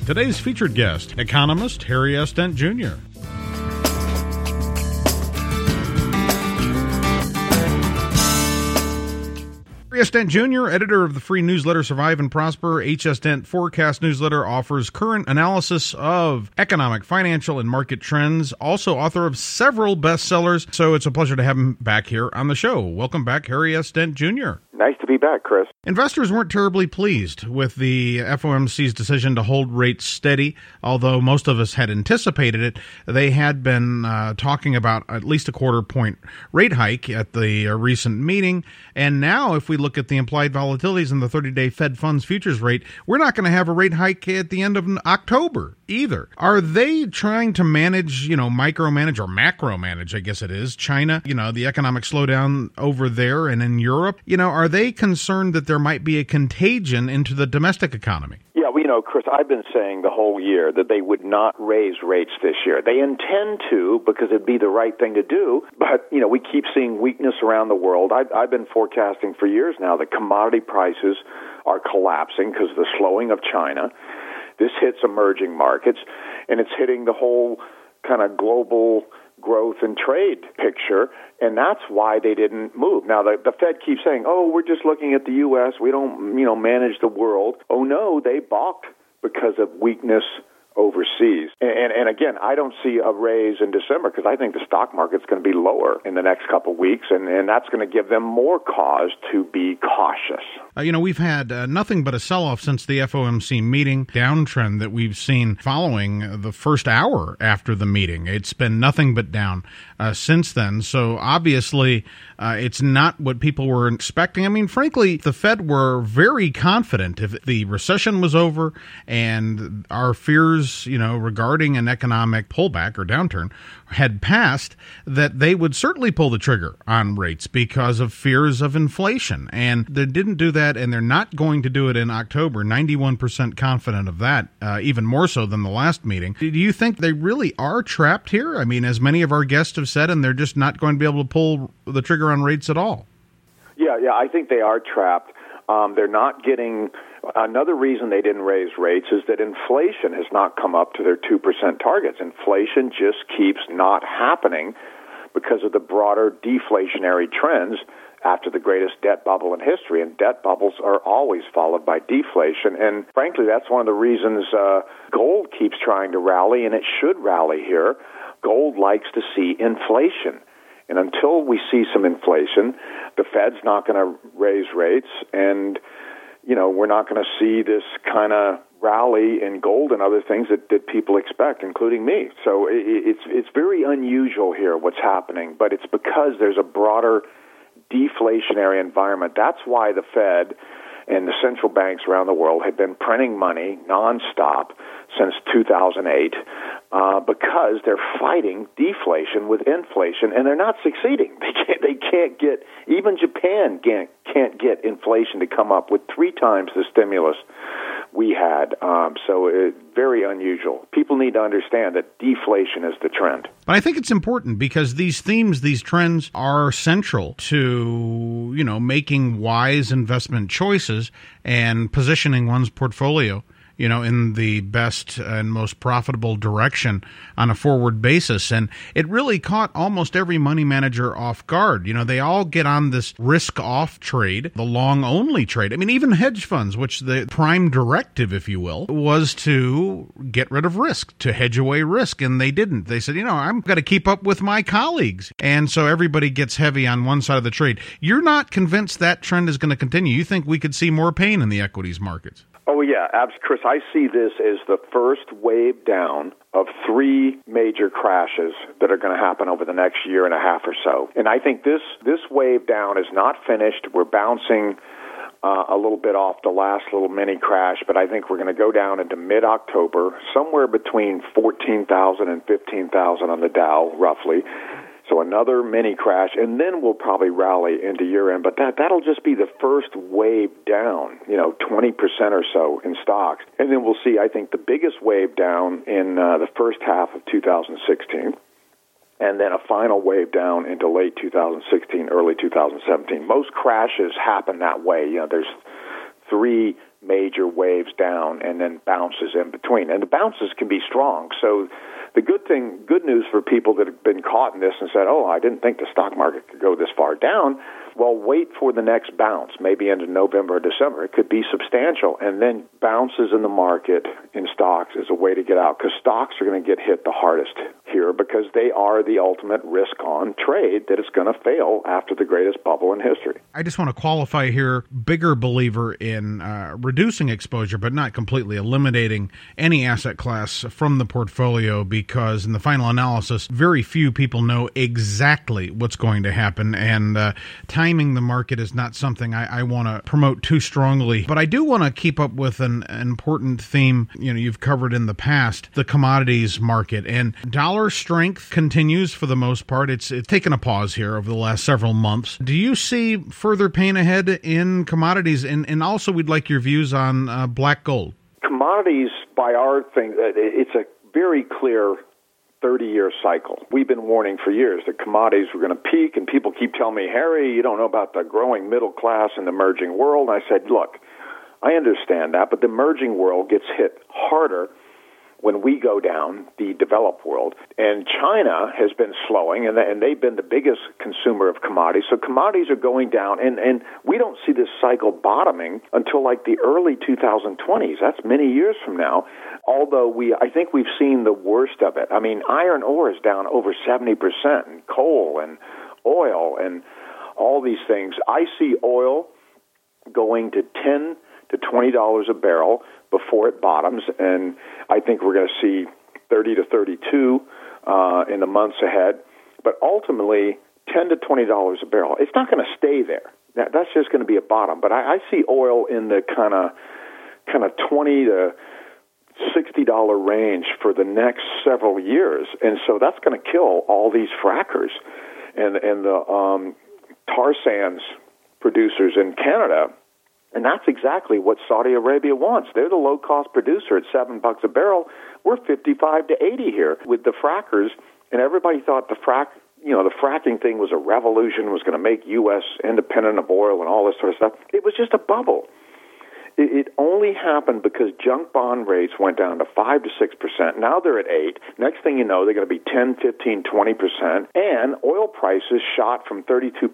Today's featured guest, economist Harry S. Dent Jr. Harry S. Dent Jr., editor of the free newsletter Survive and Prosper. H.S. Dent Forecast newsletter offers current analysis of economic, financial, and market trends. Also author of several bestsellers. So it's a pleasure to have him back here on the show. Welcome back, Harry S. Dent Jr. Nice to be back, Chris. Investors weren't terribly pleased with the FOMC's decision to hold rates steady, although most of us had anticipated it. They had been talking about at least a quarter-point rate hike at the recent meeting, and now if we look at the implied volatilities in the 30-day Fed funds futures rate, we're not going to have a rate hike at the end of October either. Are they trying to manage, micromanage or macromanage, I guess it is, China, the economic slowdown over there and in Europe? Are they concerned that there might be a contagion into the domestic economy? Yeah, Chris, I've been saying the whole year that they would not raise rates this year. They intend to because it'd be the right thing to do, but, we keep seeing weakness around the world. I've been forecasting for years now that commodity prices are collapsing because of the slowing of China. This hits emerging markets, and it's hitting the whole kind of global growth and trade picture, and that's why they didn't move. Now, the Fed keeps saying, we're just looking at the U.S., we don't, manage the world. Oh, no, they balked because of weakness overseas. And again, I don't see a raise in December because I think the stock market's going to be lower in the next couple of weeks, and that's going to give them more cause to be cautious. We've had nothing but a sell-off since the FOMC meeting, downtrend that we've seen following the first hour after the meeting. It's been nothing but down since then. So obviously, it's not what people were expecting. I mean, frankly, the Fed were very confident if the recession was over and our fears, regarding an economic pullback or downturn had passed, that they would certainly pull the trigger on rates because of fears of inflation. And they didn't do that, and they're not going to do it in October. 91% confident of that, even more so than the last meeting. Do you think they really are trapped here? I mean, as many of our guests have said, and they're just not going to be able to pull the trigger on rates at all. Yeah, I think they are trapped. They're not getting... Another reason they didn't raise rates is that inflation has not come up to their 2% targets. Inflation just keeps not happening because of the broader deflationary trends after the greatest debt bubble in history. And debt bubbles are always followed by deflation. And frankly, that's one of the reasons gold keeps trying to rally, and it should rally here. Gold likes to see inflation. And until we see some inflation, the Fed's not going to raise rates, and we're not going to see this kind of rally in gold and other things that people expect, including me. So it's very unusual here what's happening, but it's because there's a broader deflationary environment. That's why the Fed and the central banks around the world have been printing money nonstop since 2008 because they're fighting deflation with inflation, and they're not succeeding. They can't get, even Japan can't get inflation to come up with 3 times the stimulus we had. So it's very unusual. People need to understand that deflation is the trend. But I think it's important because these themes, these trends are central to, making wise investment choices and positioning one's portfolio, in the best and most profitable direction on a forward basis. And it really caught almost every money manager off guard. They all get on this risk-off trade, the long-only trade. I mean, even hedge funds, which the prime directive, if you will, was to get rid of risk, to hedge away risk. And they didn't. They said, I'm going to keep up with my colleagues. And so everybody gets heavy on one side of the trade. You're not convinced that trend is going to continue. You think we could see more pain in the equities markets? Oh, yeah, Chris, I see this as the first wave down of 3 major crashes that are going to happen over the next year and a half or so. And I think this wave down is not finished. We're bouncing a little bit off the last little mini crash, but I think we're going to go down into mid-October, somewhere between 14,000 and 15,000 on the Dow, roughly. So another mini crash, and then we'll probably rally into year-end. But that'll just be the first wave down, 20% or so in stocks. And then we'll see, I think, the biggest wave down in the first half of 2016, and then a final wave down into late 2016, early 2017. Most crashes happen that way. There's 3 major waves down and then bounces in between. And the bounces can be strong. So the good news for people that have been caught in this and said, I didn't think the stock market could go this far down. Well, wait for the next bounce, maybe into November or December. It could be substantial. And then bounces in the market in stocks is a way to get out, because stocks are going to get hit the hardest here because they are the ultimate risk-on trade that is going to fail after the greatest bubble in history. I just want to qualify here, bigger believer in reducing exposure, but not completely eliminating any asset class from the portfolio, because in the final analysis, very few people know exactly what's going to happen, and timing the market is not something I want to promote too strongly. But I do want to keep up with an important theme you've covered in the past, the commodities market. And dollar strength continues for the most part. It's taken a pause here over the last several months. Do you see further pain ahead in commodities? And also we'd like your views on black gold. Commodities, by our thing, it's a very clear 30-year cycle. We've been warning for years that commodities were going to peak, and people keep telling me, Harry, you don't know about the growing middle class in the emerging world. And I said, look, I understand that, but the emerging world gets hit harder when we go down, the developed world. And China has been slowing, and they've been the biggest consumer of commodities. So commodities are going down, and we don't see this cycle bottoming until like the early 2020s. That's many years from now, although I think we've seen the worst of it. I mean, iron ore is down over 70%, and coal and oil and all these things. I see oil going to $10 to $20 a barrel before it bottoms, and I think we're going to see 30 to 32 in the months ahead. But ultimately, $10 to $20 a barrel. It's not going to stay there. That's just going to be a bottom. But I see oil in the kind of $20 to $60 range for the next several years, and so that's going to kill all these frackers and the tar sands producers in Canada. And that's exactly what Saudi Arabia wants. They're the low-cost producer at $7 a barrel. We're 55 to 80 here with the frackers, and everybody thought the fracking thing was a revolution, was going to make U.S. independent of oil and all this sort of stuff. It was just a bubble. It only happened because junk bond rates went down to 5 to 6%. Now they're at 8. Next thing you know, they're going to be 10, 15, 20%. And oil prices shot from $32 to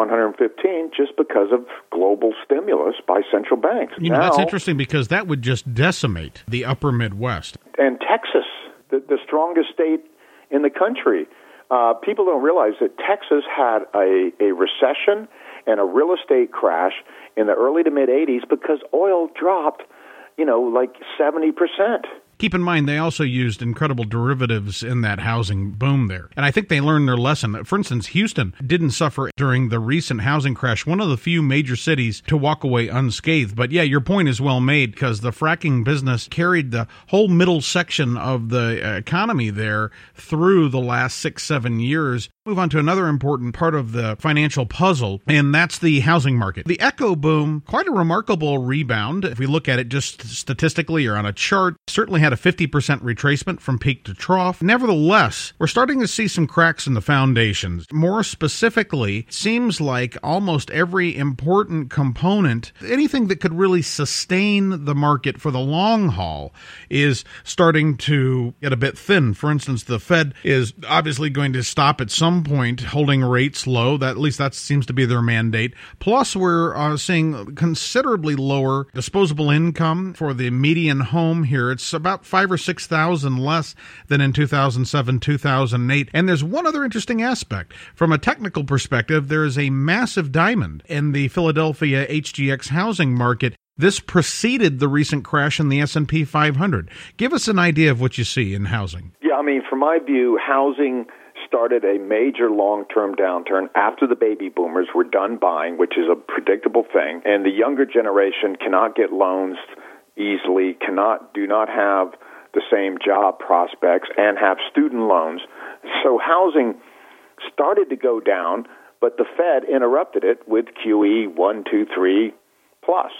$115 just because of global stimulus by central banks. Now, that's interesting, because that would just decimate the upper Midwest. And Texas, the strongest state in the country. People don't realize that Texas had a recession and a real estate crash in the early to mid-'80s because oil dropped, like 70%. Keep in mind, they also used incredible derivatives in that housing boom there. And I think they learned their lesson. For instance, Houston didn't suffer during the recent housing crash, one of the few major cities to walk away unscathed. But yeah, your point is well made, because the fracking business carried the whole middle section of the economy there through the last 6-7 years. Move on to another important part of the financial puzzle, and that's the housing market. The echo boom, quite a remarkable rebound. If we look at it just statistically or on a chart, certainly had a 50% retracement from peak to trough. Nevertheless, we're starting to see some cracks in the foundations. More specifically, it seems like almost every important component, anything that could really sustain the market for the long haul, is starting to get a bit thin. For instance, the Fed is obviously going to stop at some point holding rates low. At least that seems to be their mandate. Plus, we're seeing considerably lower disposable income for the median home here. It's about 5,000 or 6,000 less than in 2007, 2008. And there's one other interesting aspect. From a technical perspective, there is a massive diamond in the Philadelphia HGX housing market. This preceded the recent crash in the S&P 500. Give us an idea of what you see in housing. Yeah, from my view, housing started a major long-term downturn after the baby boomers were done buying, which is a predictable thing, and the younger generation cannot get loans easily, do not have the same job prospects, and have student loans. So housing started to go down, but the Fed interrupted it with QE 1, 2, 3 plus.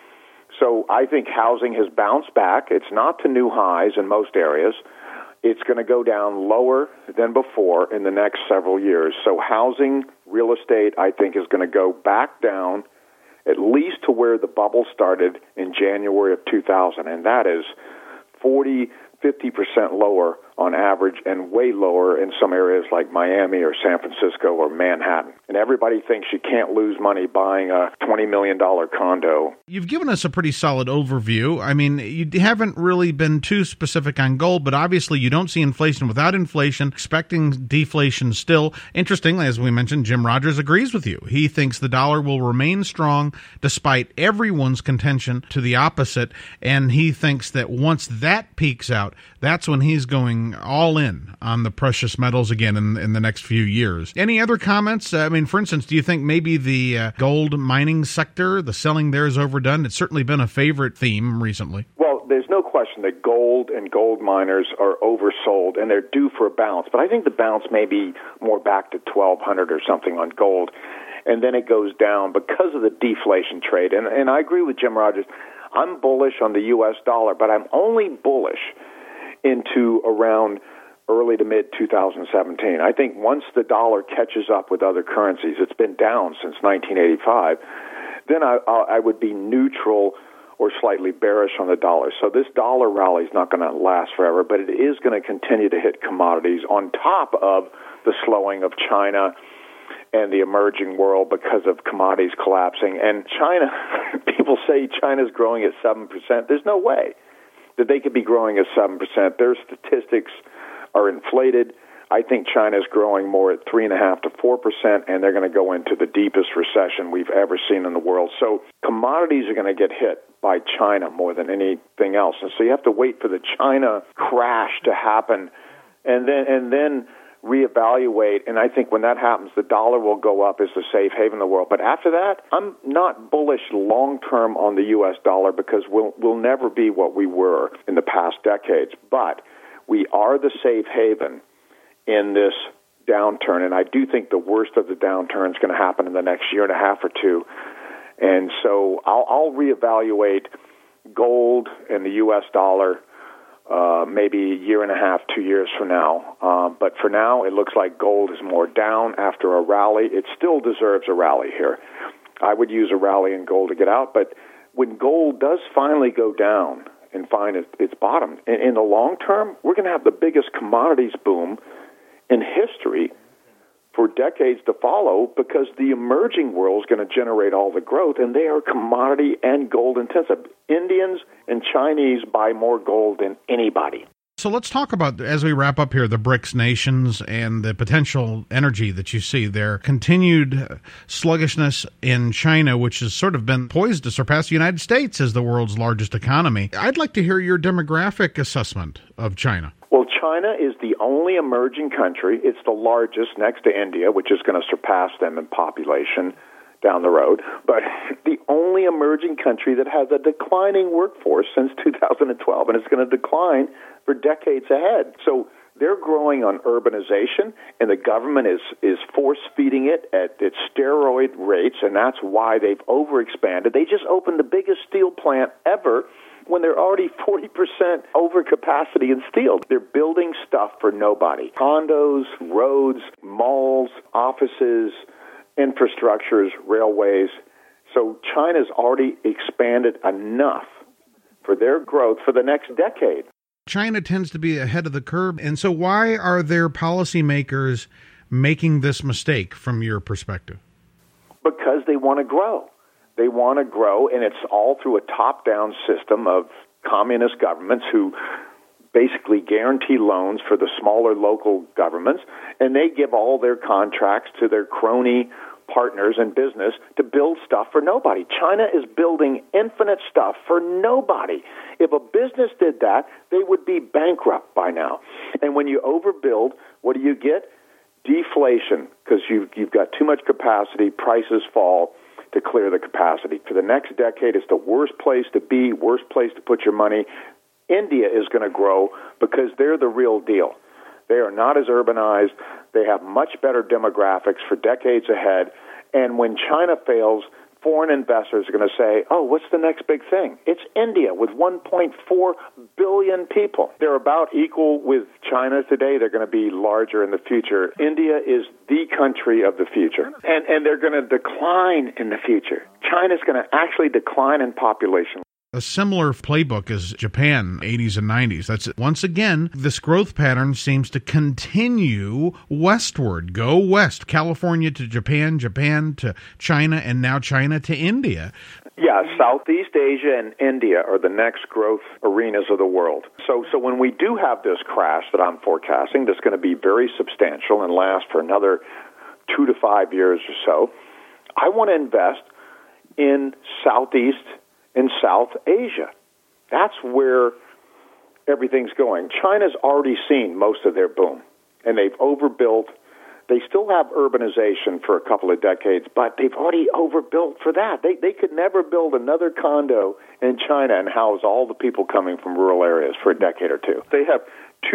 So I think housing has bounced back. It's not to new highs in most areas. It's going to go down lower than before in the next several years. So housing, real estate, I think, is going to go back down at least to where the bubble started in January of 2000, and that is 50% lower on average and way lower in some areas like Miami or San Francisco or Manhattan. And everybody thinks you can't lose money buying a $20 million condo. You've given us a pretty solid overview. I mean, you haven't really been too specific on gold, but obviously you don't see inflation without inflation, expecting deflation still. Interestingly, as we mentioned, Jim Rogers agrees with you. He thinks the dollar will remain strong despite everyone's contention to the opposite, and he thinks that once that peaks out, that's when he's going all in on the precious metals again in the next few years. Any other comments? I mean, for instance, do you think maybe the gold mining sector, the selling there is overdone? It's certainly been a favorite theme recently. Well, there's no question that gold and gold miners are oversold, and they're due for a bounce. But I think the bounce may be more back to 1,200 or something on gold, and then it goes down because of the deflation trade. And I agree with Jim Rogers. I'm bullish on the U.S. dollar, but I'm only bullish into around early to mid 2017. I think once the dollar catches up with other currencies, it's been down since 1985, then I would be neutral or slightly bearish on the dollar. So this dollar rally is not going to last forever, but it is going to continue to hit commodities on top of the slowing of China and the emerging world because of commodities collapsing. And China, people say China's growing at 7%. There's no way that they could be growing at 7%. Their statistics are inflated. I think China's growing more at 3.5% to 4%, and they're going to go into the deepest recession we've ever seen in the world. So commodities are going to get hit by China more than anything else. And so you have to wait for the China crash to happen and then reevaluate. And I think when that happens, the dollar will go up as the safe haven in the world. But after that, I'm not bullish long-term on the U.S. dollar because we'll never be what we were in the past decades. But we are the safe haven in this downturn. And I do think the worst of the downturn is going to happen in the next year and a half or two. And so I'll reevaluate gold and the U.S. dollar maybe a year and a half, 2 years from now. But for now, it looks like gold is more down after a rally. It still deserves a rally here. I would use a rally in gold to get out. But when gold does finally go down and find its bottom, in the long term, we're going to have the biggest commodities boom in history for decades to follow because the emerging world is going to generate all the growth, and they are commodity and gold intensive. Indians and Chinese buy more gold than anybody. So let's talk about, as we wrap up here, the BRICS nations and the potential energy that you see there. Continued sluggishness in China, which has sort of been poised to surpass the United States as the world's largest economy. I'd like to hear your demographic assessment of China. Well, China is the only emerging country. It's the largest next to India, which is going to surpass them in population down the road, but the only emerging country that has a declining workforce since 2012, and it's going to decline for decades ahead. So they're growing on urbanization, and the government is force-feeding it at its steroid rates, and that's why they've overexpanded. They just opened the biggest steel plant ever when they're already 40% overcapacity in steel. They're building stuff for nobody. Condos, roads, malls, offices, infrastructures, railways. So China's already expanded enough for their growth for the next decade. China tends to be ahead of the curve, and so why are their policymakers making this mistake from your perspective? Because they want to grow. They want to grow, and it's all through a top-down system of communist governments who basically guarantee loans for the smaller local governments, and they give all their contracts to their crony partners in business to build stuff for nobody. China is building infinite stuff for nobody. If a business did that, they would be bankrupt by now. And when you overbuild, what do you get? Deflation, because you've got too much capacity, prices fall to clear the capacity. For the next decade, it's the worst place to be, worst place to put your money. India is going to grow because they're the real deal. They are not as urbanized. They have much better demographics for decades ahead. And when China fails, foreign investors are going to say, oh, what's the next big thing? It's India with 1.4 billion people. They're about equal with China today. They're going to be larger in the future. India is the country of the future, and they're going to decline in the future. China's going to actually decline in population. A similar playbook as Japan, 80s and 90s. That's once again, this growth pattern seems to continue westward. Go west, California to Japan, Japan to China, and now China to India. Yeah, Southeast Asia and India are the next growth arenas of the world. So when we do have this crash that I'm forecasting, that's going to be very substantial and last for another 2 to 5 years or so, I want to invest in Southeast in South Asia. That's where everything's going. China's already seen most of their boom, and they've overbuilt. They still have urbanization for a couple of decades, but they've already overbuilt for that. They could never build another condo in China and house all the people coming from rural areas for a decade or two. They have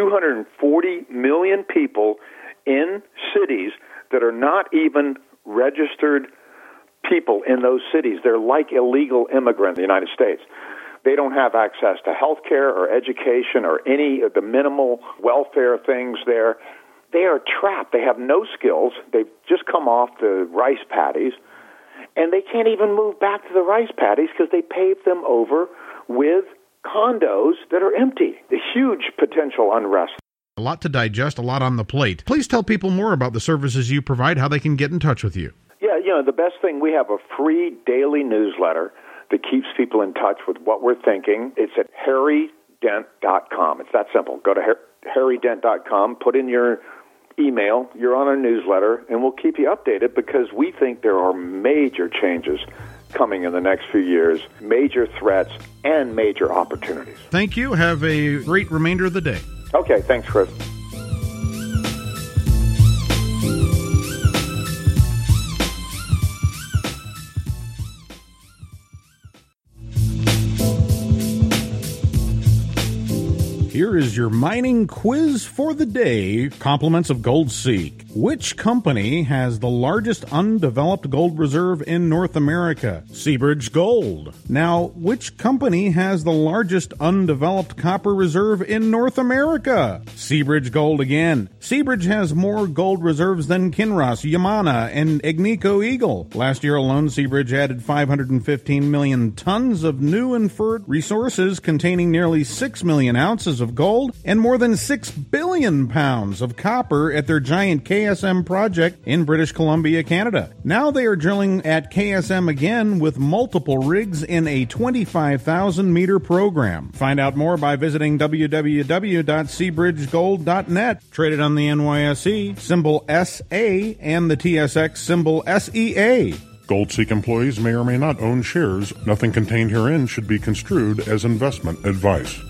240 million people in cities that are not even registered people in those cities. They're like illegal immigrants in the United States. They don't have access to health care or education or any of the minimal welfare things there. They are trapped. They have no skills. They've just come off the rice paddies, and they can't even move back to the rice paddies because they paved them over with condos that are empty. The huge potential unrest. A lot to digest, a lot on the plate. Please tell people more about the services you provide, how they can get in touch with you. Yeah, the best thing, we have a free daily newsletter that keeps people in touch with what we're thinking. It's at harrydent.com. It's that simple. Go to harrydent.com, put in your email, you're on our newsletter, and we'll keep you updated because we think there are major changes coming in the next few years, major threats and major opportunities. Thank you. Have a great remainder of the day. Okay, thanks, Chris. Here is your mining quiz for the day. Compliments of GoldSeek. Which company has the largest undeveloped gold reserve in North America? Seabridge Gold. Now, which company has the largest undeveloped copper reserve in North America? Seabridge Gold again. Seabridge has more gold reserves than Kinross, Yamana, and Agnico Eagle. Last year alone, Seabridge added 515 million tons of new inferred resources containing nearly 6 million ounces of gold and more than 6 billion pounds of copper at their giant KSM project in British Columbia, Canada. Now they are drilling at KSM again with multiple rigs in a 25,000-meter program. Find out more by visiting www.seabridgegold.net. Traded on the NYSE, symbol SA, and the TSX, symbol SEA. GoldSeek employees may or may not own shares. Nothing contained herein should be construed as investment advice.